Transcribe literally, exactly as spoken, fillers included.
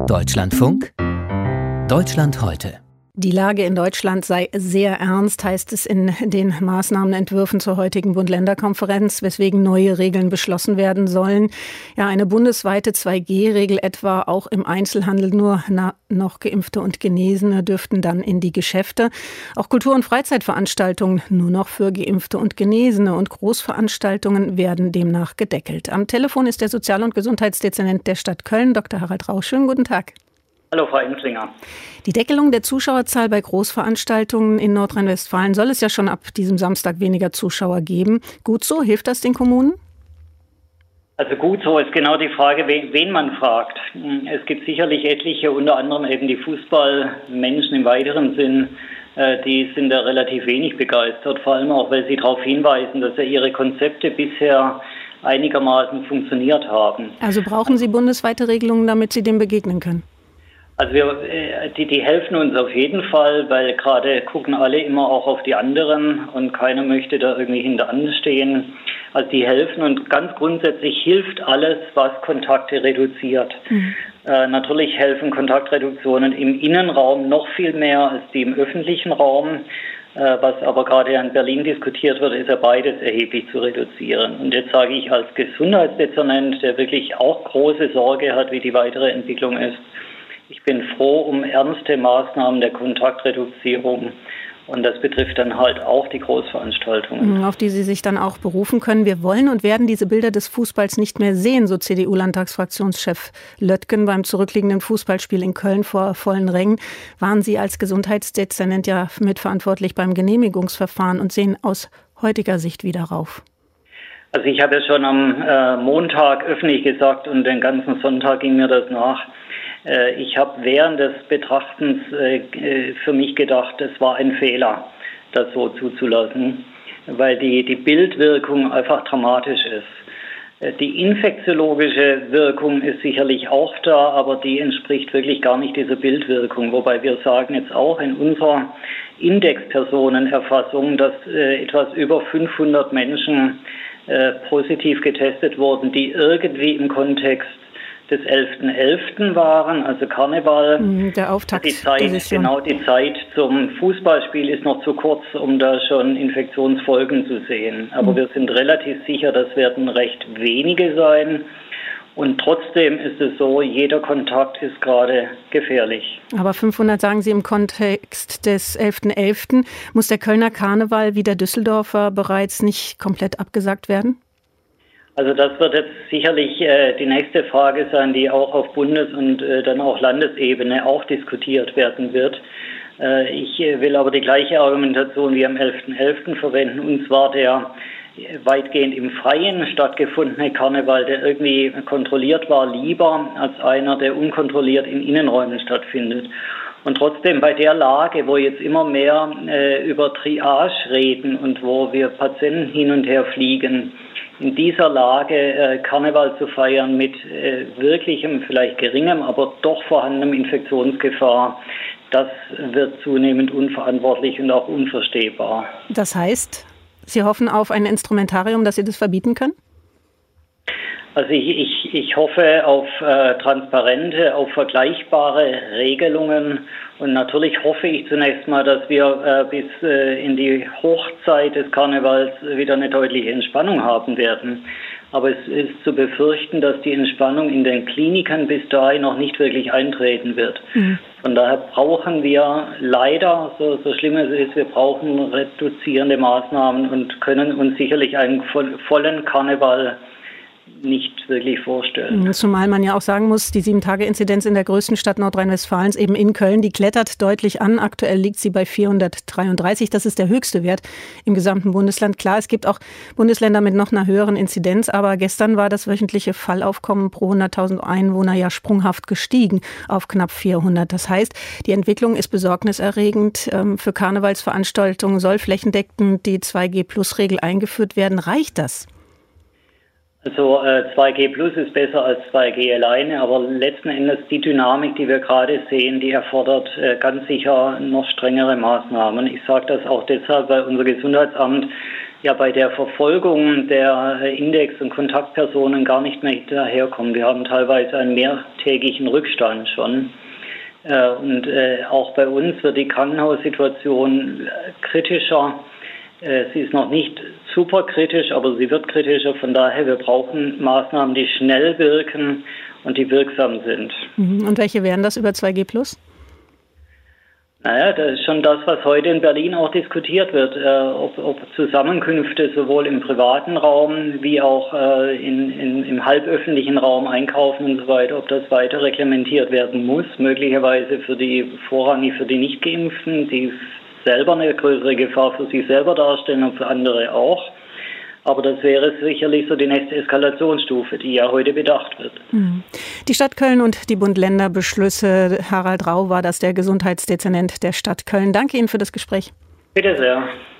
Deutschlandfunk Deutschland heute. Die Lage in Deutschland sei sehr ernst, heißt es in den Maßnahmenentwürfen zur heutigen Bund-Länder-Konferenz, weswegen neue Regeln beschlossen werden sollen. Ja, eine bundesweite zwei G Regel etwa, auch im Einzelhandel nur na, noch Geimpfte und Genesene dürften dann in die Geschäfte. Auch Kultur- und Freizeitveranstaltungen nur noch für Geimpfte und Genesene und Großveranstaltungen werden demnach gedeckelt. Am Telefon ist der Sozial- und Gesundheitsdezernent der Stadt Köln, Doktor Harald Rausch. Schönen guten Tag. Hallo, Frau Enslinger. Die Deckelung der Zuschauerzahl bei Großveranstaltungen in Nordrhein-Westfalen soll es ja schon ab diesem Samstag weniger Zuschauer geben. Gut so? Hilft das den Kommunen? Also gut so ist genau die Frage, wen man fragt. Es gibt sicherlich etliche, unter anderem eben die Fußballmenschen im weiteren Sinn, die sind da relativ wenig begeistert, vor allem auch, weil sie darauf hinweisen, dass ja ihre Konzepte bisher einigermaßen funktioniert haben. Also brauchen Sie bundesweite Regelungen, damit Sie dem begegnen können? Also wir, die, die helfen uns auf jeden Fall, weil gerade gucken alle immer auch auf die anderen und keiner möchte da irgendwie hinteran stehen. Also die helfen und ganz grundsätzlich hilft alles, was Kontakte reduziert. Mhm. Äh, natürlich helfen Kontaktreduktionen im Innenraum noch viel mehr als die im öffentlichen Raum. Äh, was aber gerade in Berlin diskutiert wird, ist ja beides erheblich zu reduzieren. Und jetzt sage ich als Gesundheitsdezernent, der wirklich auch große Sorge hat, wie die weitere Entwicklung ist, ich bin froh um ernste Maßnahmen der Kontaktreduzierung und das betrifft dann halt auch die Großveranstaltungen. Auf die Sie sich dann auch berufen können. Wir wollen und werden diese Bilder des Fußballs nicht mehr sehen, so C D U-Landtagsfraktionschef Löttgen beim zurückliegenden Fußballspiel in Köln vor vollen Rängen. Waren Sie als Gesundheitsdezernent ja mitverantwortlich beim Genehmigungsverfahren und sehen aus heutiger Sicht wieder rauf? Also ich habe ja schon am äh, Montag öffentlich gesagt und den ganzen Sonntag ging mir das nach. Ich habe während des Betrachtens für mich gedacht, es war ein Fehler, das so zuzulassen, weil die, die Bildwirkung einfach dramatisch ist. Die infektiologische Wirkung ist sicherlich auch da, aber die entspricht wirklich gar nicht dieser Bildwirkung. Wobei wir sagen jetzt auch in unserer Indexpersonenerfassung, dass etwas über fünfhundert Menschen positiv getestet wurden, die irgendwie im Kontext des elften elften waren, also Karneval. Der Auftakt. Die Zeit, genau die Zeit zum Fußballspiel ist noch zu kurz, um da schon Infektionsfolgen zu sehen. Aber mhm. wir sind relativ sicher, das werden recht wenige sein. Und trotzdem ist es so, jeder Kontakt ist gerade gefährlich. Aber fünfhundert sagen Sie im Kontext des elften elften Muss der Kölner Karneval wie der Düsseldorfer bereits nicht komplett abgesagt werden? Also das wird jetzt sicherlich äh, die nächste Frage sein, die auch auf Bundes- und äh, dann auch Landesebene auch diskutiert werden wird. Äh, ich will aber die gleiche Argumentation wie am elften elften verwenden. Und zwar der weitgehend im Freien stattgefundene Karneval, der irgendwie kontrolliert war, lieber als einer, der unkontrolliert in Innenräumen stattfindet. Und trotzdem bei der Lage, wo jetzt immer mehr äh, über Triage reden und wo wir Patienten hin und her fliegen, in dieser Lage äh, Karneval zu feiern mit äh, wirklichem, vielleicht geringem, aber doch vorhandenem Infektionsgefahr, das wird zunehmend unverantwortlich und auch unverstehbar. Das heißt, Sie hoffen auf ein Instrumentarium, dass Sie das verbieten können? Also ich, ich, ich hoffe auf äh, transparente, auf vergleichbare Regelungen und natürlich hoffe ich zunächst mal, dass wir äh, bis äh, in die Hochzeit des Karnevals wieder eine deutliche Entspannung haben werden. Aber es ist zu befürchten, dass die Entspannung in den Kliniken bis dahin noch nicht wirklich eintreten wird. Mhm. Von daher brauchen wir leider, so, so schlimm es ist, wir brauchen reduzierende Maßnahmen und können uns sicherlich einen vollen Karneval nicht wirklich vorstellen. Zumal man ja auch sagen muss, die sieben-Tage-Inzidenz in der größten Stadt Nordrhein-Westfalens, eben in Köln, die klettert deutlich an. Aktuell liegt sie bei vierhundertdreiunddreißig. Das ist der höchste Wert im gesamten Bundesland. Klar, es gibt auch Bundesländer mit noch einer höheren Inzidenz, aber gestern war das wöchentliche Fallaufkommen pro hunderttausend Einwohner ja sprunghaft gestiegen auf knapp vierhundert. Das heißt, die Entwicklung ist besorgniserregend. Für Karnevalsveranstaltungen soll flächendeckend die zwei G Plus Regel eingeführt werden. Reicht das? Also äh, zwei G Plus ist besser als zwei G alleine, aber letzten Endes die Dynamik, die wir gerade sehen, die erfordert äh, ganz sicher noch strengere Maßnahmen. Ich sage das auch deshalb, weil unser Gesundheitsamt ja bei der Verfolgung der Index- und Kontaktpersonen gar nicht mehr hinterherkommen. Wir haben teilweise einen mehrtägigen Rückstand schon. Und auch bei uns wird die Krankenhaussituation kritischer. Sie ist noch nicht super kritisch, aber sie wird kritischer. Von daher, wir brauchen Maßnahmen, die schnell wirken und die wirksam sind. Und welche wären das über zwei G plus? Naja, das ist schon das, was heute in Berlin auch diskutiert wird, äh, ob, ob Zusammenkünfte sowohl im privaten Raum wie auch äh, in, in, im halböffentlichen Raum einkaufen und so weiter, ob das weiter reglementiert werden muss, möglicherweise für die vorrangig für die Nicht-Geimpften, die selber eine größere Gefahr für sich selber darstellen und für andere auch. Aber das wäre sicherlich so die nächste Eskalationsstufe, die ja heute bedacht wird. Die Stadt Köln und die Bund-Länder-Beschlüsse. Harald Rau war das, der Gesundheitsdezernent der Stadt Köln. Danke Ihnen für das Gespräch. Bitte sehr.